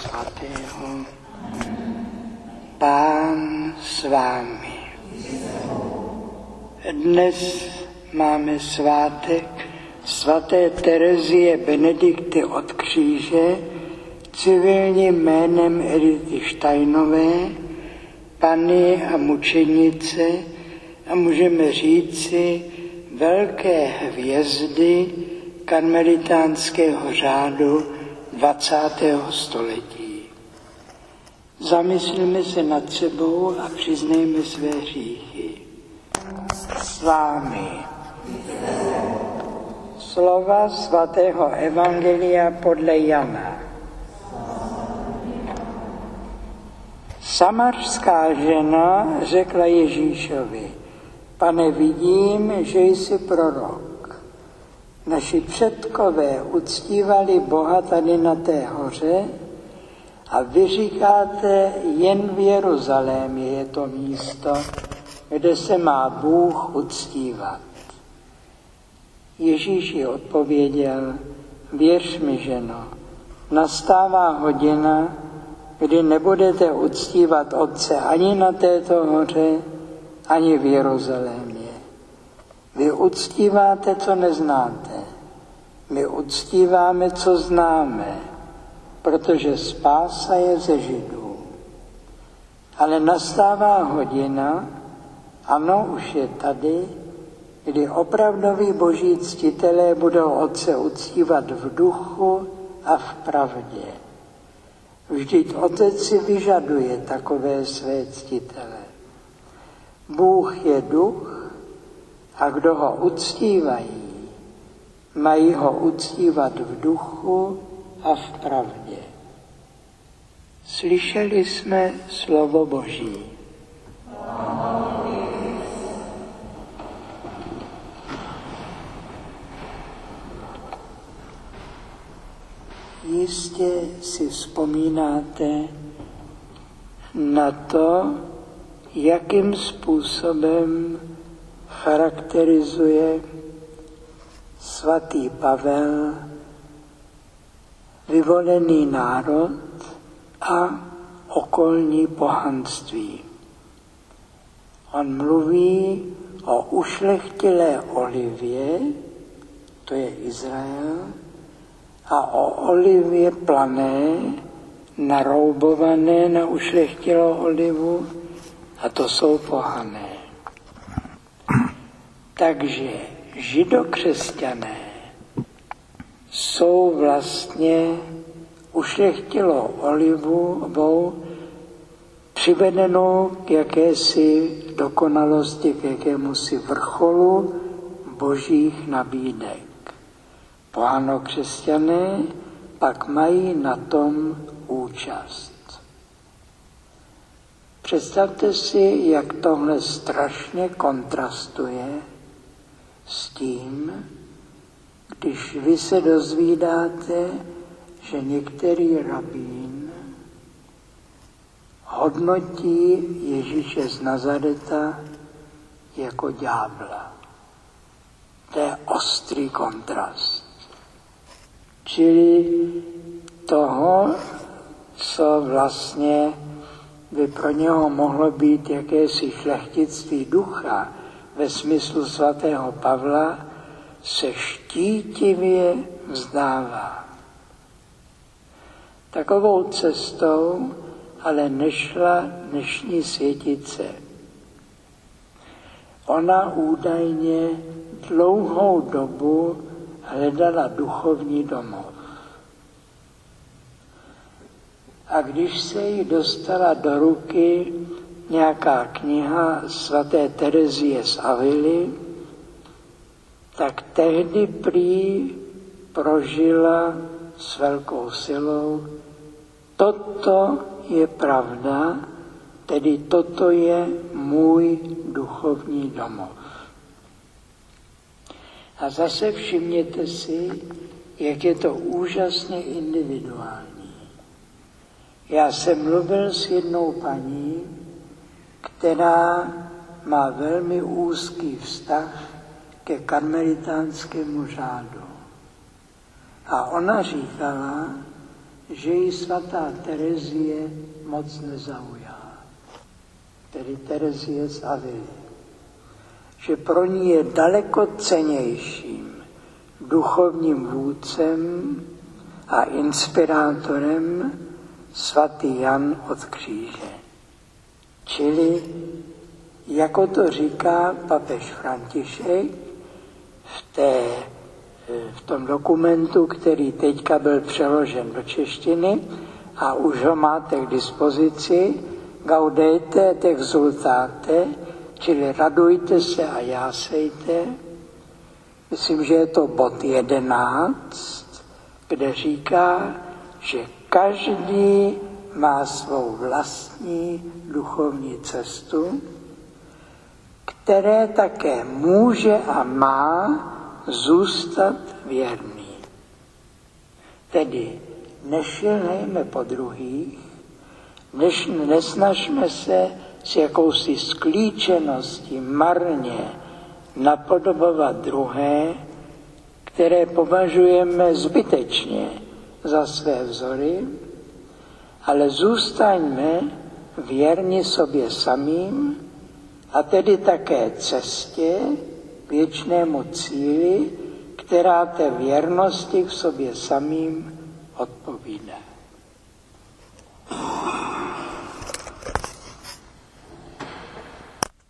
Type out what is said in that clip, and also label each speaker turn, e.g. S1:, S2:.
S1: Svatého. Pán s vámi. Dnes máme svátek svaté Terezie Benedikty od kříže, civilním jménem Edity Steinové, panny a mučenice, a můžeme říci velké hvězdy karmelitánského řádu 20. století. Zamyslíme se nad sebou a přiznejme své hříchy. S vámi. Slova svatého evangelia podle Jana. Samařská žena řekla Ježíšovi: Pane, vidím, že jsi prorok. Naši předkové uctívali Boha tady na té hoře a vy říkáte, jen v Jeruzalémě je to místo, kde se má Bůh uctívat. Ježíš jí odpověděl: Věř mi, ženo, nastává hodina, kdy nebudete uctívat Otce ani na této hoře, ani v Jeruzalémě. Vy uctíváte, co neznáte. My uctíváme, co známe, protože spása je ze Židů. Ale nastává hodina, ano, už je tady, kdy opravdoví boží ctitelé budou Otce uctívat v duchu a v pravdě. Vždyť Otec si vyžaduje takové své ctitele. Bůh je duch a kdo ho uctívají, mají ho uctívat v duchu a v pravdě. Slyšeli jsme slovo Boží. Jistě si vzpomínáte na to, jakým způsobem charakterizuje svatý Pavel vyvolený národ a okolní pohanství. On mluví o ušlechtilé olivě, to je Izrael, a o olivě plané, naroubované na ušlechtilou olivu, a to jsou pohané. Takže židokřesťané jsou vlastně ušlechtilou olivou přivedenou k jakési dokonalosti, k jakémusi vrcholu božích nabídek. Pohanokřesťané pak mají na tom účast. Představte si, jak tohle strašně kontrastuje s tím, když vy se dozvídáte, že některý rabín hodnotí Ježíše z Nazareta jako ďábla. To je ostrý kontrast. Čili toho, co vlastně by pro něho mohlo být jakési šlechtictví ducha ve smyslu svatého Pavla, se štítivě vzdává. Takovou cestou ale nešla dnešní světice. Ona údajně dlouhou dobu hledala duchovní domov. A když se jí dostala do ruky nějaká kniha svaté Terezie z Avily, tak tehdy prý prožila s velkou silou: toto je pravda, tedy toto je můj duchovní domov. A zase všimněte si, jak je to úžasně individuální. Já jsem mluvil s jednou paní, která má velmi úzký vztah ke karmelitánskému řádu. A ona říkala, že ji svatá Terezie moc nezaujala. Tedy Terezie z Avily. Že pro ní je daleko cennějším duchovním vůdcem a inspirátorem svatý Jan od kříže. Čili, jako to říká papež František v tom dokumentu, který teďka byl přeložen do češtiny a už ho máte k dispozici, Gaudete et exultate, čili radujte se a jásejte. Myslím, že je to bod 11, kde říká, že každý má svou vlastní duchovní cestu, které také může a má zůstat věrný. Tedy nešilhejme po druhých, nesnažme se s jakousi sklíčeností marně napodobovat druhé, které považujeme zbytečně za své vzory, ale zůstaňme věrni sobě samým a tedy také cestě k věčnému cíli, která té věrnosti k sobě samým odpovídá.